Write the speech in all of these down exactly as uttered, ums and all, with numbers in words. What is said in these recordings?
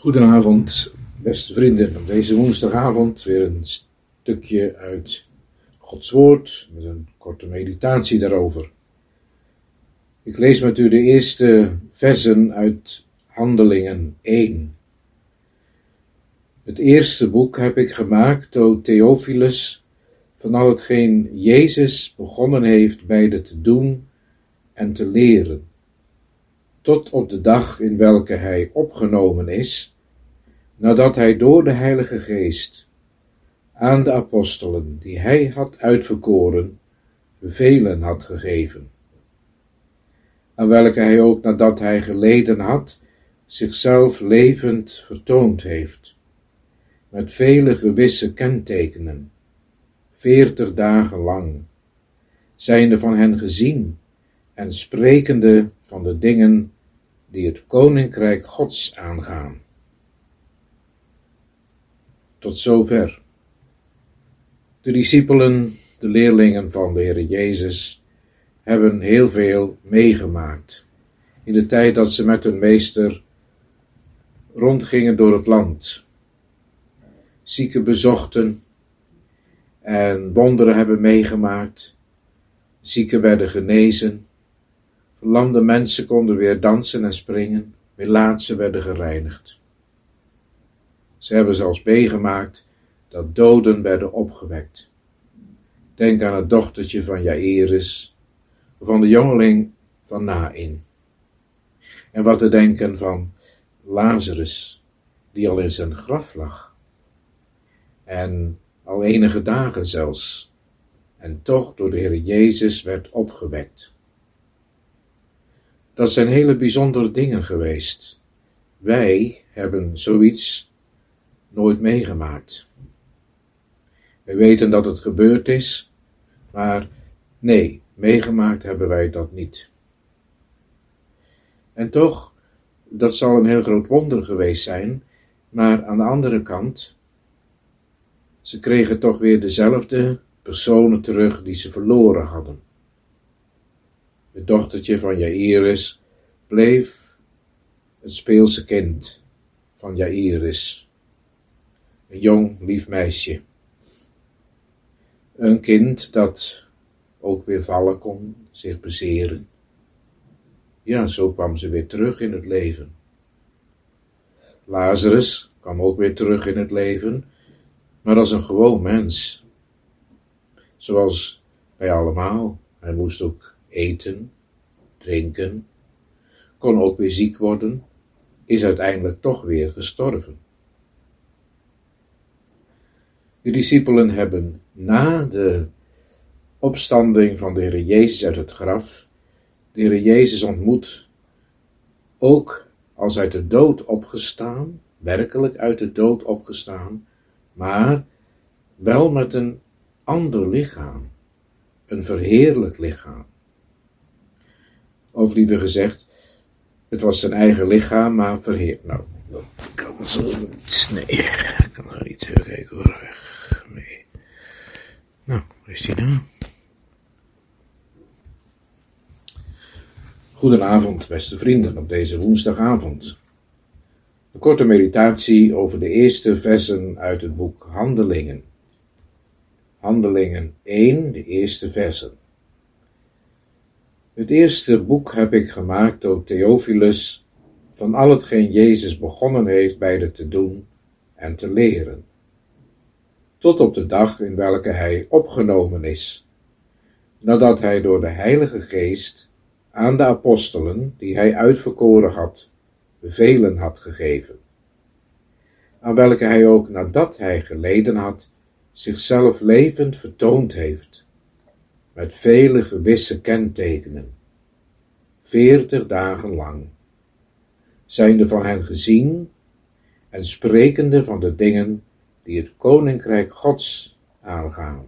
Goedenavond, beste vrienden. Op deze woensdagavond weer een stukje uit Gods Woord met een korte meditatie daarover. Ik lees met u de eerste versen uit Handelingen één. Het eerste boek heb ik gemaakt, o Theophilus, van al hetgeen Jezus begonnen heeft beide te doen en te leren, tot op de dag in welke hij opgenomen is, nadat hij door de Heilige Geest aan de apostelen, die hij had uitverkoren, bevelen had gegeven, aan welke hij ook, nadat hij geleden had, zichzelf levend vertoond heeft, met vele gewisse kentekenen, veertig dagen lang, zijnde van hen gezien en sprekende van de dingen die het Koninkrijk Gods aangaan. Tot zover. De discipelen, de leerlingen van de Heer Jezus, hebben heel veel meegemaakt in de tijd dat ze met hun meester rondgingen door het land, zieken bezochten en wonderen hebben meegemaakt, zieken werden genezen, verlamde mensen konden weer dansen en springen, melaatsen werden gereinigd. Ze hebben zelfs meegemaakt dat doden werden opgewekt. Denk aan het dochtertje van Jairus, of van de jongeling van Nain. En wat te denken van Lazarus, die al in zijn graf lag. En al enige dagen zelfs, en toch door de Heer Jezus werd opgewekt. Dat zijn hele bijzondere dingen geweest. Wij hebben zoiets nooit meegemaakt. We weten dat het gebeurd is, maar nee, meegemaakt hebben wij dat niet. En toch, dat zal een heel groot wonder geweest zijn, maar aan de andere kant, ze kregen toch weer dezelfde personen terug die ze verloren hadden. Het dochtertje van Jairus bleef het speelse kind van Jairus. Een jong, lief meisje. Een kind dat ook weer vallen kon, zich bezeren. Ja, zo kwam ze weer terug in het leven. Lazarus kwam ook weer terug in het leven, maar als een gewoon mens. Zoals wij allemaal. Hij moest ook eten, drinken, kon ook weer ziek worden, is uiteindelijk toch weer gestorven. De discipelen hebben na de opstanding van de Heer Jezus uit het graf, de Heer Jezus ontmoet, ook als uit de dood opgestaan, werkelijk uit de dood opgestaan, maar wel met een ander lichaam, een verheerlijk lichaam. Of liever gezegd, het was zijn eigen lichaam, maar verheerlijk. Nou, dat kan zo niet. Nee, ik kan er niet. Even kijken hoor. Nee. Nou, waar is die nou? Goedenavond, beste vrienden, op deze woensdagavond. Een korte meditatie over de eerste versen uit het boek Handelingen. Handelingen één, de eerste versen. Het eerste boek heb ik gemaakt, o Theophilus, van al hetgeen Jezus begonnen heeft beide te doen en te leren, tot op de dag in welke hij opgenomen is, nadat hij door de Heilige Geest aan de apostelen, die hij uitverkoren had, bevelen had gegeven, aan welke hij ook, nadat hij geleden had, zichzelf levend vertoond heeft, met vele gewisse kentekenen, veertig dagen lang, zijnde van hen gezien en sprekende van de dingen die het Koninkrijk Gods aangaan.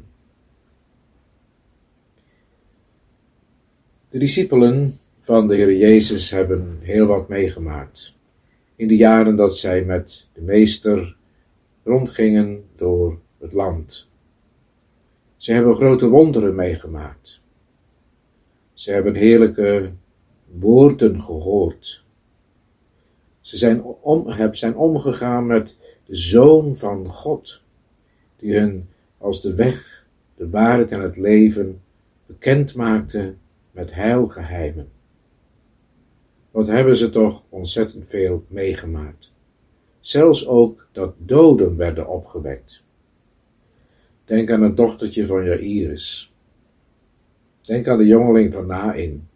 De discipelen van de Heer Jezus hebben heel wat meegemaakt, in de jaren dat zij met de meester rondgingen door het land. Ze hebben grote wonderen meegemaakt. Ze hebben heerlijke woorden gehoord. Ze zijn, om, zijn omgegaan met de Zoon van God, die hun als de weg, de waarheid en het leven bekend maakte met heilgeheimen. Wat hebben ze toch ontzettend veel meegemaakt. Zelfs ook dat doden werden opgewekt. Denk aan het dochtertje van Jairus. Denk aan de jongeling van Naïn.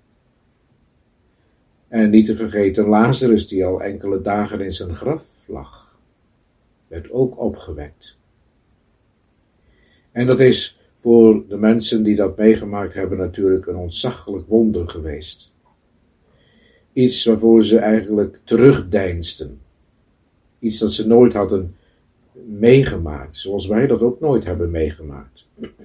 En niet te vergeten Lazarus, die al enkele dagen in zijn graf lag, werd ook opgewekt. En dat is voor de mensen die dat meegemaakt hebben natuurlijk een ontzaglijk wonder geweest. Iets waarvoor ze eigenlijk terugdeinsden. Iets dat ze nooit hadden meegemaakt, zoals wij dat ook nooit hebben meegemaakt.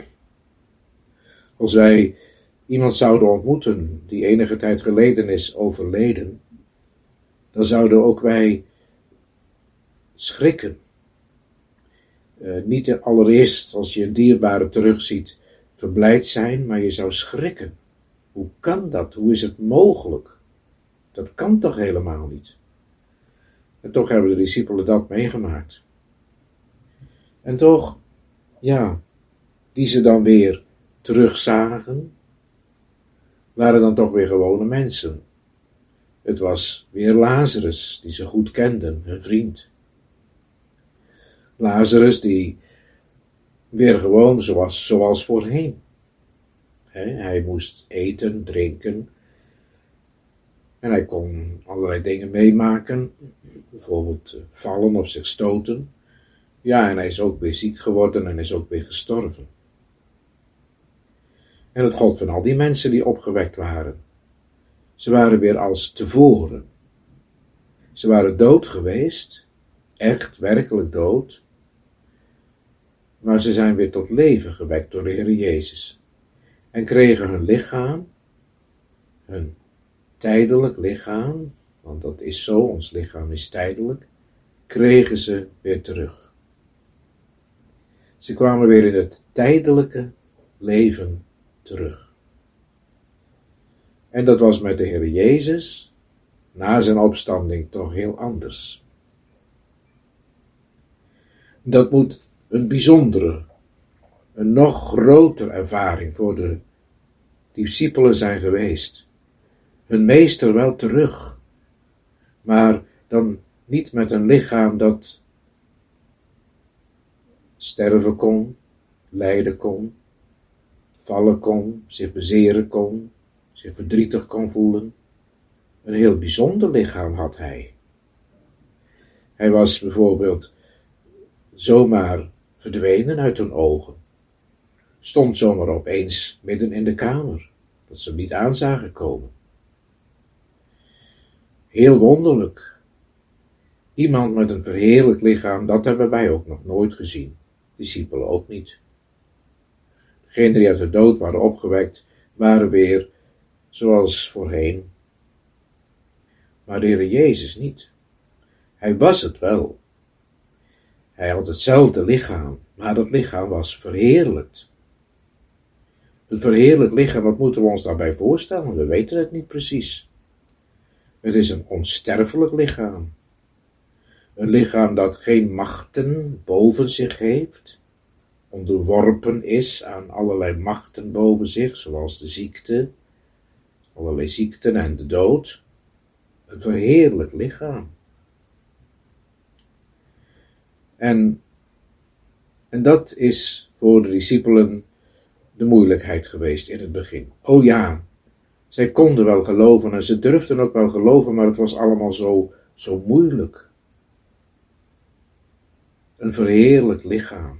Als wij iemand zouden ontmoeten die enige tijd geleden is overleden, dan zouden ook wij schrikken. Uh, niet allereerst als je een dierbare terugziet verblijd zijn, maar je zou schrikken. Hoe kan dat? Hoe is het mogelijk? Dat kan toch helemaal niet? En toch hebben de discipelen dat meegemaakt. En toch, ja, die ze dan weer terugzagen, waren dan toch weer gewone mensen. Het was weer Lazarus, die ze goed kenden, hun vriend. Lazarus die weer gewoon zoals, zoals voorheen. He, hij moest eten, drinken. En hij kon allerlei dingen meemaken. Bijvoorbeeld vallen of zich stoten. Ja, en hij is ook weer ziek geworden en is ook weer gestorven. En het gold van al die mensen die opgewekt waren. Ze waren weer als tevoren. Ze waren dood geweest, echt, werkelijk dood. Maar ze zijn weer tot leven gewekt door de Heer Jezus. En kregen hun lichaam, hun tijdelijk lichaam, want dat is zo, ons lichaam is tijdelijk, kregen ze weer terug. Ze kwamen weer in het tijdelijke leven terug. En dat was met de Heer Jezus na zijn opstanding toch heel anders. Dat moet een bijzondere, een nog grotere ervaring voor de discipelen zijn geweest. Hun meester wel terug, maar dan niet met een lichaam dat sterven kon, lijden kon, vallen kon, zich bezeren kon, zich verdrietig kon voelen. Een heel bijzonder lichaam had hij. Hij was bijvoorbeeld zomaar verdwenen uit hun ogen. Stond zomaar opeens midden in de kamer, dat ze hem niet aan zagen komen. Heel wonderlijk. Iemand met een verheerlijk lichaam, dat hebben wij ook nog nooit gezien. Discipelen ook niet. Degenen die uit de dood waren opgewekt, waren weer zoals voorheen. Maar de Heer Jezus niet. Hij was het wel. Hij had hetzelfde lichaam, maar dat lichaam was verheerlijkt. Een verheerlijkt lichaam, wat moeten we ons daarbij voorstellen? We weten het niet precies. Het is een onsterfelijk lichaam. Een lichaam dat geen machten boven zich heeft, onderworpen is aan allerlei machten boven zich, zoals de ziekte, allerlei ziekten en de dood. Een verheerlijkt lichaam. En, en dat is voor de discipelen de moeilijkheid geweest in het begin. Oh ja, zij konden wel geloven en ze durfden ook wel geloven, maar het was allemaal zo, zo moeilijk. Een verheerlijkt lichaam.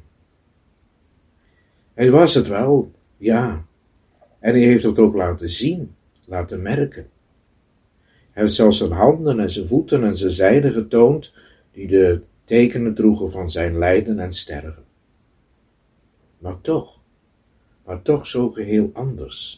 Hij was het wel, ja. En hij heeft het ook laten zien, laten merken. Hij heeft zelfs zijn handen en zijn voeten en zijn zijden getoond, die de tekenen droegen van zijn lijden en sterven. Maar toch, maar toch zo geheel anders.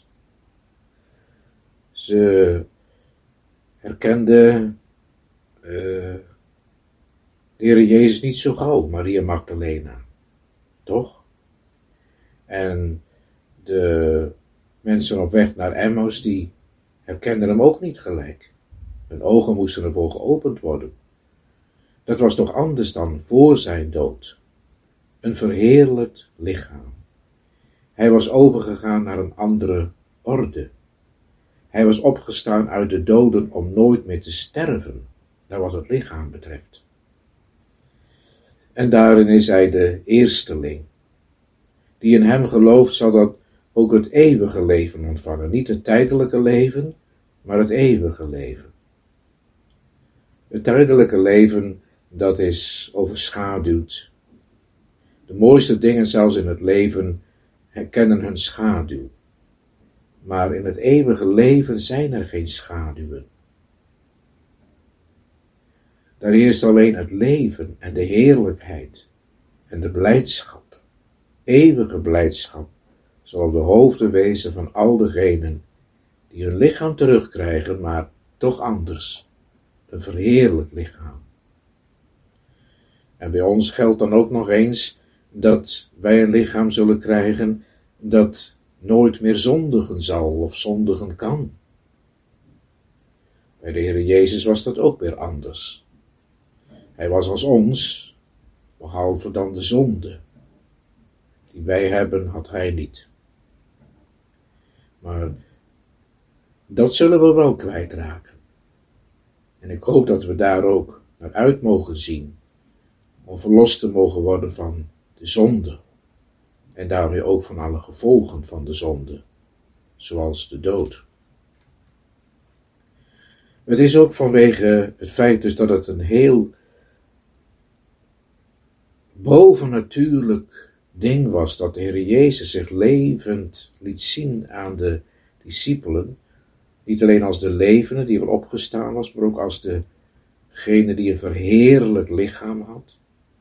Ze herkende uh, de Heer Jezus niet zo gauw, Maria Magdalena. Toch? En de mensen op weg naar Emmaus, die herkenden hem ook niet gelijk. Hun ogen moesten ervoor geopend worden. Dat was toch anders dan voor zijn dood. Een verheerlijkt lichaam. Hij was overgegaan naar een andere orde. Hij was opgestaan uit de doden om nooit meer te sterven, naar wat het lichaam betreft. En daarin is hij de eersteling. Die in hem gelooft zal dat ook het eeuwige leven ontvangen. Niet het tijdelijke leven, maar het eeuwige leven. Het tijdelijke leven, dat is overschaduwd. De mooiste dingen zelfs in het leven herkennen hun schaduw. Maar in het eeuwige leven zijn er geen schaduwen. Daar heerst alleen het leven en de heerlijkheid en de blijdschap. Eeuwige blijdschap zal op de hoofden wezen van al degenen die hun lichaam terugkrijgen, maar toch anders. Een verheerlijk lichaam. En bij ons geldt dan ook nog eens dat wij een lichaam zullen krijgen dat nooit meer zondigen zal of zondigen kan. Bij de Heer Jezus was dat ook weer anders. Hij was als ons, behalve dan de zonde. Die wij hebben, had hij niet. Maar dat zullen we wel kwijtraken. En ik hoop dat we daar ook naar uit mogen zien, om verlost te mogen worden van de zonde. En daarmee ook van alle gevolgen van de zonde, zoals de dood. Het is ook vanwege het feit dus dat het een heel bovennatuurlijk ding was, dat de Heer Jezus zich levend liet zien aan de discipelen. Niet alleen als de levende die weer opgestaan was, maar ook als degene die een verheerlijk lichaam had.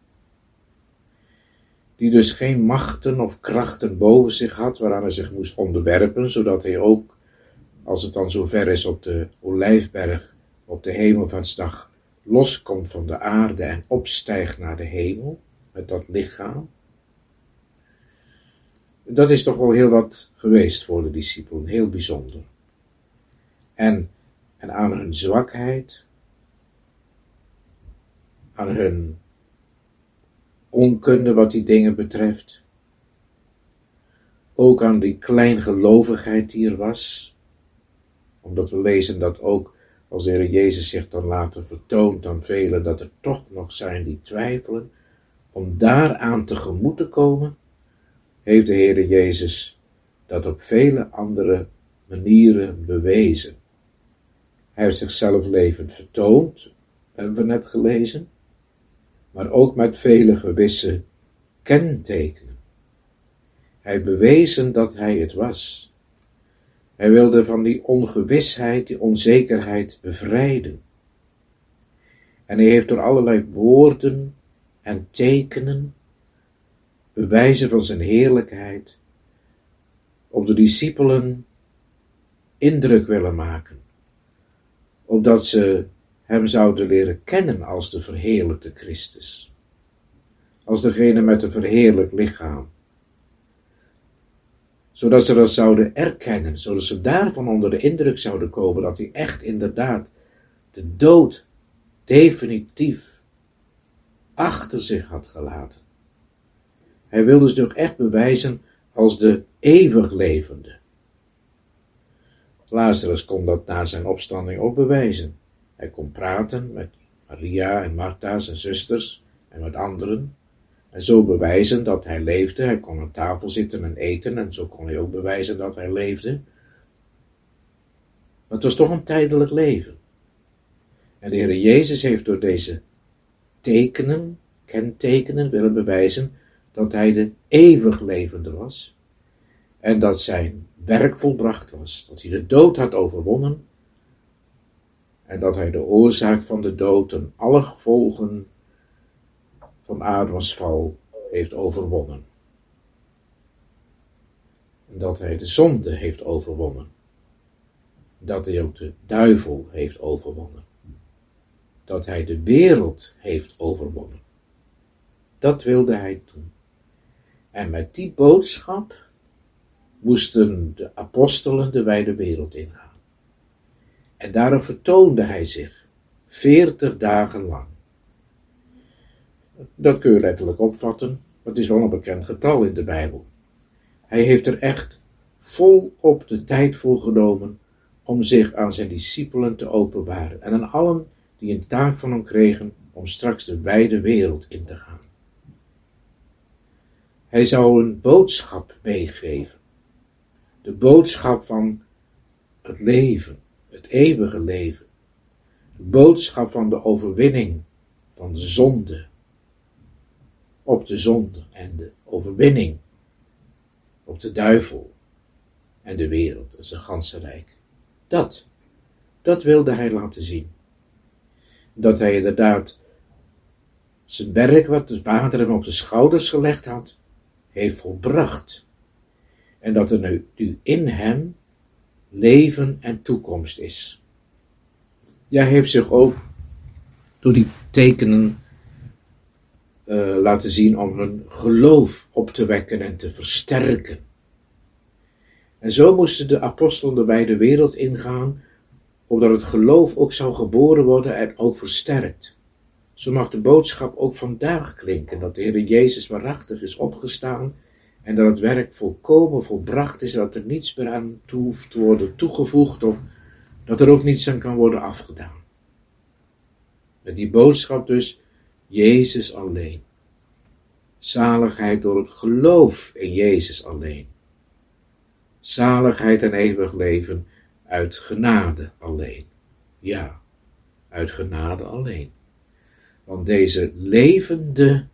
Die dus geen machten of krachten boven zich had, waaraan hij zich moest onderwerpen, zodat hij ook, als het dan zover is op de Olijfberg, op de hemelvaartsdag, loskomt van de aarde en opstijgt naar de hemel, met dat lichaam. Dat is toch wel heel wat geweest voor de discipelen, heel bijzonder. En, en aan hun zwakheid, aan hun onkunde wat die dingen betreft, ook aan die kleingelovigheid die er was, omdat we lezen dat ook als de Heer Jezus zich dan later vertoont aan velen, dat er toch nog zijn die twijfelen, om daaraan tegemoet te komen, heeft de Heer Jezus dat op vele andere manieren bewezen. Hij heeft zichzelf levend vertoond, hebben we net gelezen, maar ook met vele gewisse kentekenen. Hij bewezen dat hij het was. Hij wilde van die ongewisheid, die onzekerheid bevrijden. En hij heeft door allerlei woorden en tekenen, bewijzen van zijn heerlijkheid, op de discipelen indruk willen maken, opdat ze hem zouden leren kennen als de verheerlijkte Christus, als degene met een verheerlijk lichaam, zodat ze dat zouden erkennen, zodat ze daarvan onder de indruk zouden komen dat hij echt inderdaad de dood definitief achter zich had gelaten. Hij wilde zich echt bewijzen als de eeuwig levende. Lazarus kon dat na zijn opstanding ook bewijzen. Hij kon praten met Maria en Martha, zijn zusters, en met anderen. En zo bewijzen dat hij leefde. Hij kon aan tafel zitten en eten. En zo kon hij ook bewijzen dat hij leefde. Maar het was toch een tijdelijk leven. En de Heer Jezus heeft door deze tekenen, kentekenen, willen bewijzen dat hij de eeuwig levende was. En dat zijn werk volbracht was. Dat hij de dood had overwonnen. En dat hij de oorzaak van de dood en alle gevolgen van Adams val heeft overwonnen. En dat hij de zonde heeft overwonnen. Dat hij ook de duivel heeft overwonnen. Dat hij de wereld heeft overwonnen. Dat wilde hij doen. En met die boodschap moesten de apostelen de wijde wereld ingaan. En daarom vertoonde hij zich, veertig dagen lang. Dat kun je letterlijk opvatten, maar het is wel een bekend getal in de Bijbel. Hij heeft er echt volop de tijd voor genomen om zich aan zijn discipelen te openbaren en aan allen die een taak van hem kregen om straks de wijde wereld in te gaan. Hij zou een boodschap meegeven. De boodschap van het leven, het eeuwige leven. De boodschap van de overwinning van de zonde op de zonde en de overwinning op de duivel en de wereld en zijn ganse rijk. Dat, dat wilde hij laten zien. Dat hij inderdaad zijn werk wat de Vader hem op de schouders gelegd had, heeft volbracht. En dat er nu, nu in hem leven en toekomst is. Ja, hij heeft zich ook door die tekenen uh, laten zien om hun geloof op te wekken en te versterken. En zo moesten de apostelen de wijde wereld ingaan, opdat het geloof ook zou geboren worden en ook versterkt. Zo mag de boodschap ook vandaag klinken, dat de Heer Jezus waarachtig is opgestaan en dat het werk volkomen volbracht is, dat er niets meer aan toe hoeft te worden toegevoegd of dat er ook niets aan kan worden afgedaan. Met die boodschap dus, Jezus alleen. Zaligheid door het geloof in Jezus alleen. Zaligheid en eeuwig leven uit genade alleen. Ja, uit genade alleen. Want deze levende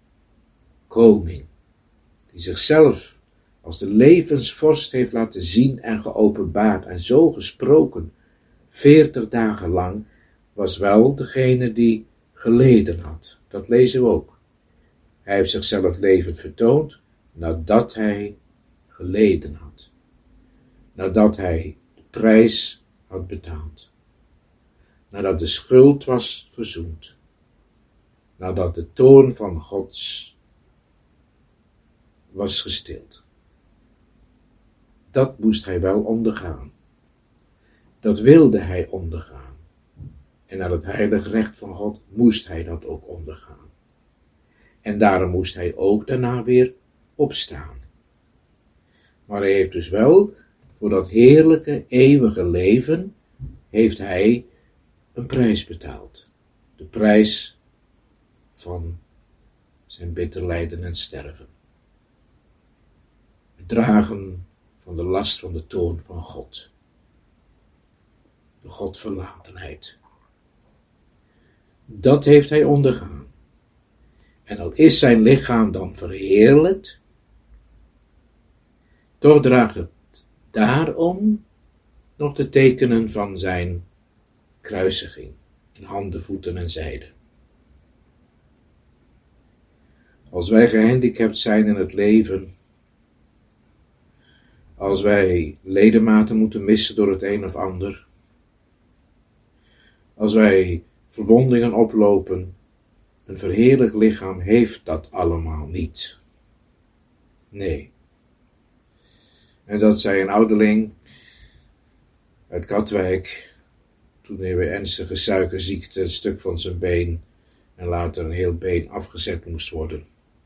koning, die zichzelf als de levensvorst heeft laten zien en geopenbaard en zo gesproken, veertig dagen lang, was wel degene die geleden had. Dat lezen we ook. Hij heeft zichzelf levend vertoond nadat hij geleden had. Nadat hij de prijs had betaald. Nadat de schuld was verzoend. Nadat de toorn van Gods was gestild. Dat moest hij wel ondergaan. Dat wilde hij ondergaan. En naar het heilige recht van God moest hij dat ook ondergaan. En daarom moest hij ook daarna weer opstaan. Maar hij heeft dus wel, voor dat heerlijke, eeuwige leven, heeft hij een prijs betaald. De prijs van zijn bitter lijden en sterven. Het dragen van de last van de toorn van God. De Godverlatenheid. Dat heeft hij ondergaan. En al is zijn lichaam dan verheerlijkt, toch draagt het daarom nog de tekenen van zijn kruisiging in handen, voeten en zijde. Als wij gehandicapt zijn in het leven, als wij ledematen moeten missen door het een of ander, als wij verwondingen oplopen, een verheerlijk lichaam heeft dat allemaal niet. Nee. En dat zei een ouderling uit Katwijk, toen hij bij ernstige suikerziekte een stuk van zijn been en later een heel been afgezet moest worden.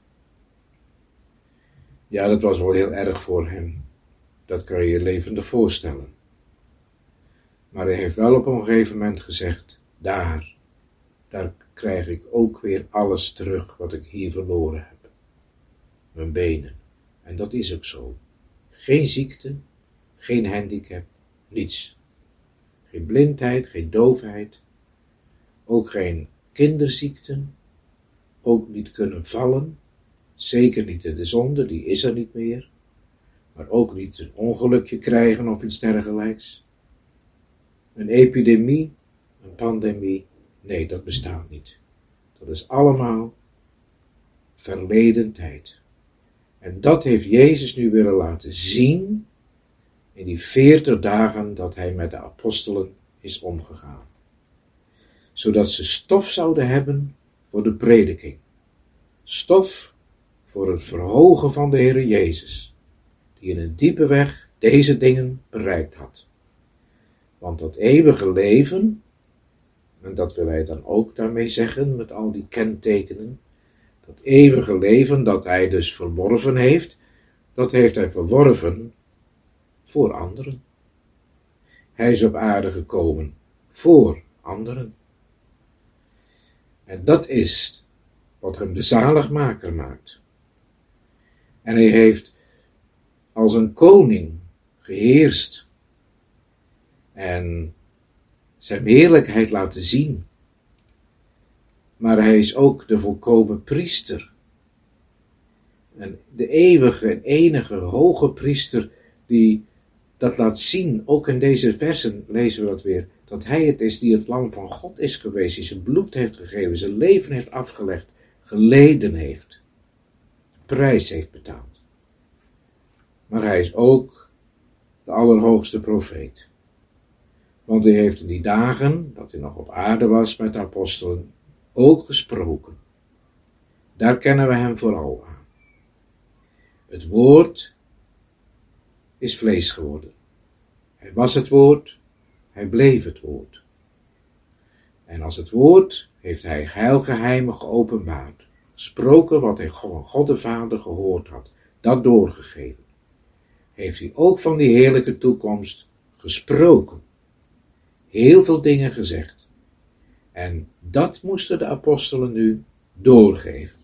Ja, dat was wel heel erg voor hem. Dat kan je je levendig voorstellen. Maar hij heeft wel op een gegeven moment gezegd, daar, daar krijg ik ook weer alles terug wat ik hier verloren heb. Mijn benen. En dat is ook zo. Geen ziekte, geen handicap, niets. Geen blindheid, geen doofheid. Ook geen kinderziekten. Ook niet kunnen vallen. Zeker niet in de zonde, die is er niet meer. Maar ook niet een ongelukje krijgen of iets dergelijks. Een epidemie, een pandemie, nee, dat bestaat niet. Dat is allemaal verleden tijd. En dat heeft Jezus nu willen laten zien in die veertig dagen dat hij met de apostelen is omgegaan. Zodat ze stof zouden hebben voor de prediking. Stof voor het verhogen van de Heer Jezus, die in een diepe weg deze dingen bereikt had. Want dat eeuwige leven, en dat wil hij dan ook daarmee zeggen, met al die kentekenen, dat eeuwige leven dat hij dus verworven heeft, dat heeft hij verworven voor anderen. Hij is op aarde gekomen voor anderen. En dat is wat hem de zaligmaker maakt. En hij heeft als een koning geheerst en zijn heerlijkheid laten zien. Maar hij is ook de volkomen priester. En de eeuwige en enige hoge priester die dat laat zien, ook in deze versen lezen we dat weer, dat hij het is die het lam van God is geweest, die zijn bloed heeft gegeven, zijn leven heeft afgelegd, geleden heeft, de prijs heeft betaald. Maar hij is ook de allerhoogste profeet. Want hij heeft in die dagen, dat hij nog op aarde was met de apostelen, ook gesproken. Daar kennen we hem vooral aan. Het woord is vlees geworden. Hij was het woord, hij bleef het woord. En als het woord heeft hij heilgeheimen geopenbaard, gesproken wat hij van God de Vader gehoord had, dat doorgegeven. Heeft hij ook van die heerlijke toekomst gesproken. Heel veel dingen gezegd. En dat moesten de apostelen nu doorgeven.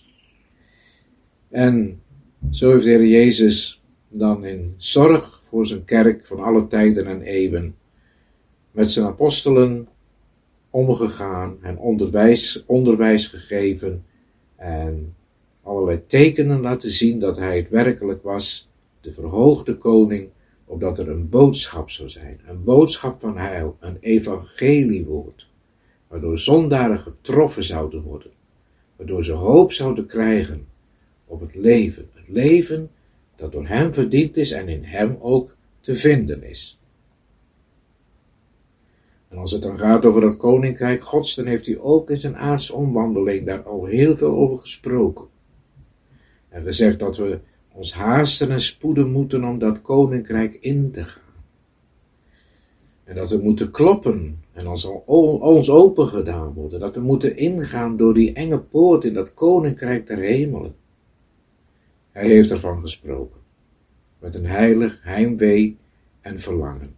En zo heeft de Heer Jezus dan in zorg voor zijn kerk van alle tijden en eeuwen met zijn apostelen omgegaan en onderwijs, onderwijs gegeven en allerlei tekenen laten zien dat hij het werkelijk was, de verhoogde koning, opdat er een boodschap zou zijn, een boodschap van heil, een evangeliewoord, waardoor zondaren getroffen zouden worden, waardoor ze hoop zouden krijgen op het leven, het leven dat door hem verdiend is en in hem ook te vinden is. En als het dan gaat over dat koninkrijk Gods, dan heeft hij ook in zijn aardse omwandeling daar al heel veel over gesproken. En gezegd dat we ons haasten en spoeden moeten om dat koninkrijk in te gaan. En dat we moeten kloppen en ons, ons open gedaan worden. Dat we moeten ingaan door die enge poort in dat koninkrijk der hemelen. Hij heeft ervan gesproken. Met een heilig heimwee en verlangen.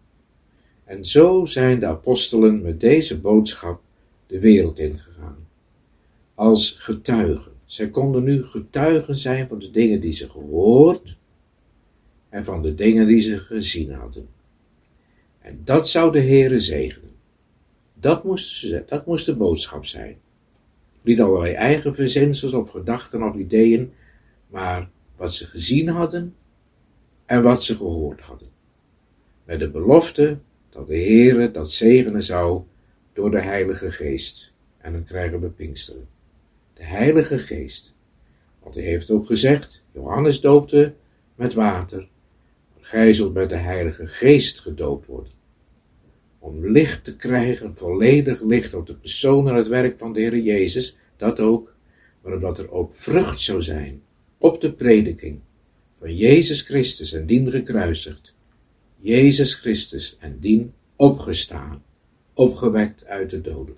En zo zijn de apostelen met deze boodschap de wereld ingegaan. Als getuigen. Zij konden nu getuigen zijn van de dingen die ze gehoord en van de dingen die ze gezien hadden. En dat zou de Heere zegenen. Dat moest, dat moest de boodschap zijn. Niet allerlei eigen verzinsels of gedachten of ideeën, maar wat ze gezien hadden en wat ze gehoord hadden. Met de belofte dat de Heere dat zegenen zou door de Heilige Geest. En dan krijgen we Pinksteren. De Heilige Geest. Want hij heeft ook gezegd, Johannes doopte met water, maar gij zult met de Heilige Geest gedoopt worden. Om licht te krijgen, volledig licht op de persoon en het werk van de Heer Jezus, dat ook, maar omdat er ook vrucht zou zijn op de prediking van Jezus Christus en dien gekruisigd, Jezus Christus en dien opgestaan, opgewekt uit de doden.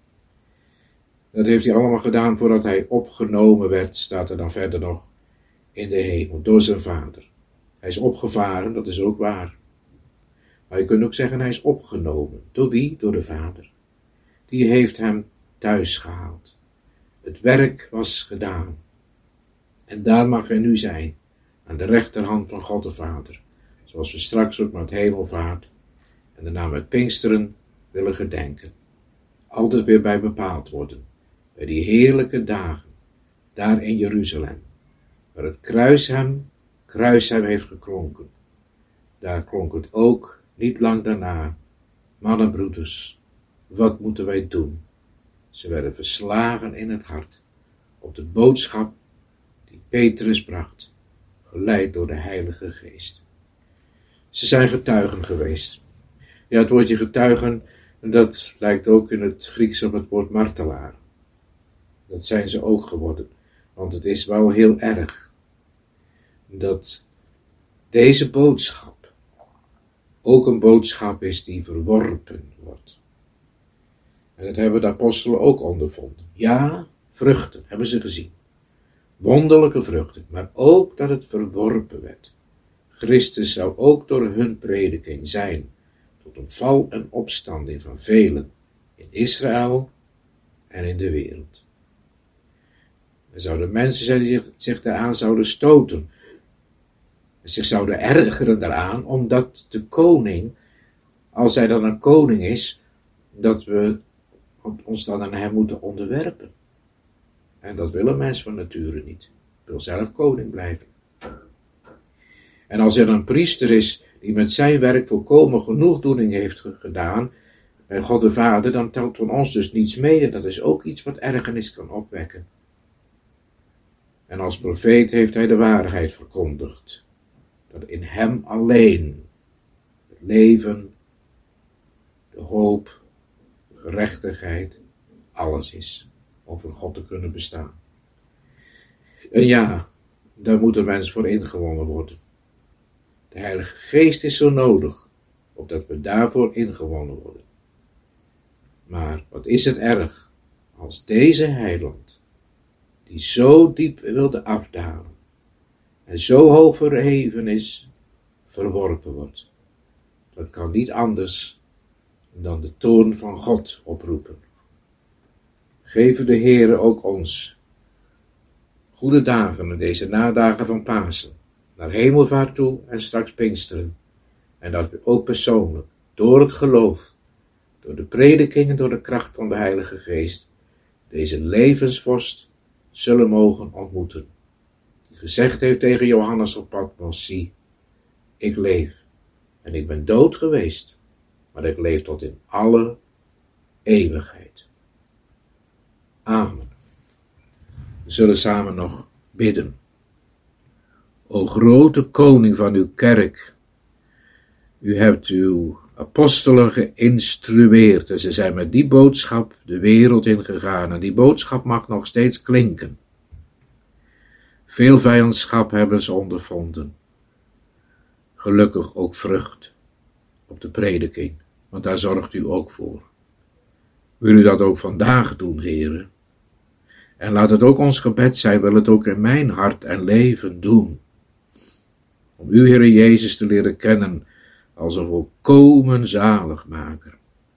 Dat heeft hij allemaal gedaan voordat hij opgenomen werd, staat er dan verder nog, in de hemel, door zijn vader. Hij is opgevaren, dat is ook waar. Maar je kunt ook zeggen, hij is opgenomen. Door wie? Door de vader. Die heeft hem thuis gehaald. Het werk was gedaan. En daar mag hij nu zijn, aan de rechterhand van God de Vader. Zoals we straks ook met hemelvaart en daarna met Pinksteren willen gedenken. Altijd weer bij bepaald worden. Bij die heerlijke dagen, daar in Jeruzalem, waar het kruis hem, kruis hem heeft geklonken. Daar klonk het ook, niet lang daarna, mannenbroeders, wat moeten wij doen? Ze werden verslagen in het hart, op de boodschap die Petrus bracht, geleid door de Heilige Geest. Ze zijn getuigen geweest. Ja, het woordje getuigen, dat lijkt ook in het Grieks op het woord martelaar. Dat zijn ze ook geworden, want het is wel heel erg dat deze boodschap ook een boodschap is die verworpen wordt. En dat hebben de apostelen ook ondervonden. Ja, vruchten hebben ze gezien. Wonderlijke vruchten, maar ook dat het verworpen werd. Christus zou ook door hun prediking zijn tot een val en opstanding van velen in Israël en in de wereld. Er zouden mensen zijn die zich, zich daaraan zouden stoten, zich zouden ergeren daaraan, omdat de koning, als hij dan een koning is, dat we ons dan aan hem moeten onderwerpen. En dat wil een mens van nature niet. Wil zelf koning blijven. En als er een priester is die met zijn werk volkomen genoegdoening heeft gedaan bij God de Vader, dan telt van ons dus niets mee. En dat is ook iets wat ergernis kan opwekken. En als profeet heeft hij de waarheid verkondigd. Dat in hem alleen het leven, de hoop, de gerechtigheid, alles is om voor God te kunnen bestaan. En ja, daar moet de mens voor ingewonnen worden. De Heilige Geest is zo nodig, opdat we daarvoor ingewonnen worden. Maar wat is het erg als deze heiland, die zo diep wilde afdalen en zo hoog verheven is, verworpen wordt. Dat kan niet anders dan de toorn van God oproepen. Geven de Heere ook ons goede dagen in deze nadagen van Pasen, naar hemelvaart toe en straks Pinksteren. En dat we ook persoonlijk, door het geloof, door de prediking en door de kracht van de Heilige Geest, deze levensvorst zullen mogen ontmoeten. Die gezegd heeft tegen Johannes op Patmos: zie, ik leef en ik ben dood geweest, maar ik leef tot in alle eeuwigheid. Amen. We zullen samen nog bidden. O grote koning van uw kerk, u hebt uw apostelen geïnstrueerd en ze zijn met die boodschap de wereld ingegaan en die boodschap mag nog steeds klinken. Veel vijandschap hebben ze ondervonden. Gelukkig ook vrucht op de prediking, want daar zorgt u ook voor. Wil u dat ook vandaag doen, Heere? En laat het ook ons gebed zijn, wil het ook in mijn hart en leven doen. Om u, Heere Jezus, te leren kennen als een volkomen zaligmaker,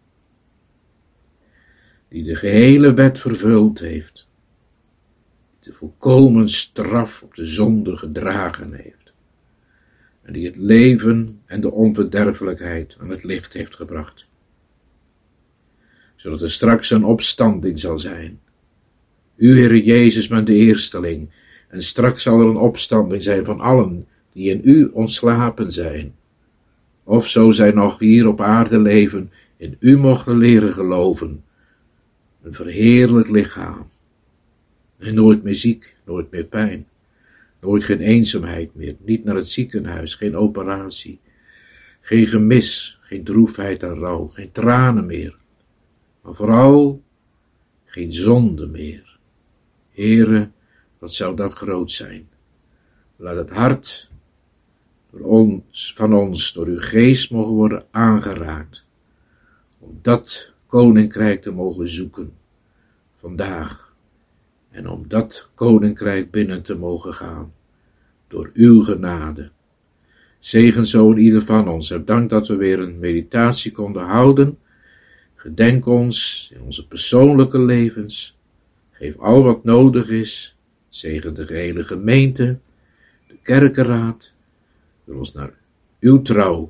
die de gehele wet vervuld heeft, die de volkomen straf op de zonde gedragen heeft, en die het leven en de onverderfelijkheid aan het licht heeft gebracht, zodat er straks een opstanding zal zijn. U, Heere Jezus, bent de eersteling, en straks zal er een opstanding zijn van allen die in u ontslapen zijn, of zo zij nog hier op aarde leven, in u mochten leren geloven, een verheerlijk lichaam, en nooit meer ziek, nooit meer pijn, nooit geen eenzaamheid meer, niet naar het ziekenhuis, geen operatie, geen gemis, geen droefheid en rouw, geen tranen meer, maar vooral geen zonde meer. Heere, wat zou dat groot zijn? Laat het hart door ons, van ons door uw geest mogen worden aangeraakt, om dat koninkrijk te mogen zoeken, vandaag, en om dat koninkrijk binnen te mogen gaan, door uw genade. Zegen zo in ieder van ons. Heb dank dat we weer een meditatie konden houden. Gedenk ons in onze persoonlijke levens. Geef al wat nodig is. Zegen de gehele gemeente, de kerkenraad. Door ons naar uw trouw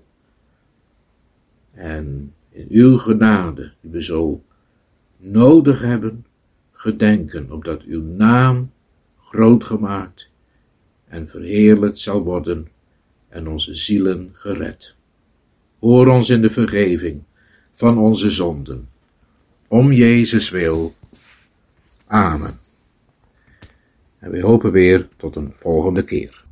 en in uw genade, die we zo nodig hebben, gedenken, opdat uw naam groot gemaakt en verheerlijkt zal worden en onze zielen gered. Hoor ons in de vergeving van onze zonden. Om Jezus wil. Amen. En we hopen weer tot een volgende keer.